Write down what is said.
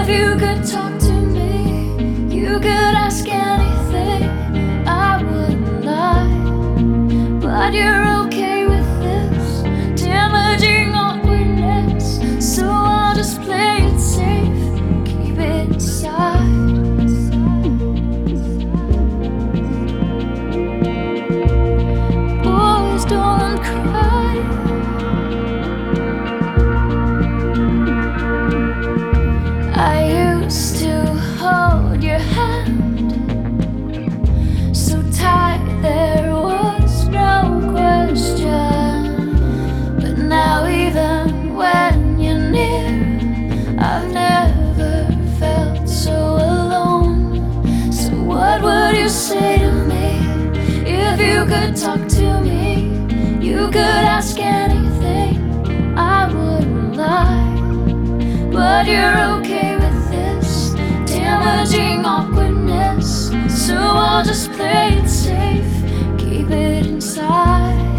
If you could talk to me, you could ask anything, I wouldn't lie. But you're okay with this damaging awkwardness, so I'll just play it safe, keep it inside. Boys, don't cry. I used to hold your hand so tight there was no question. But now even when you're near, I've never felt so alone. So what would you say to me if you could talk to me? You could ask anything, I wouldn't lie. But you're okay with this damaging awkwardness, so I'll just play it safe, keep it inside.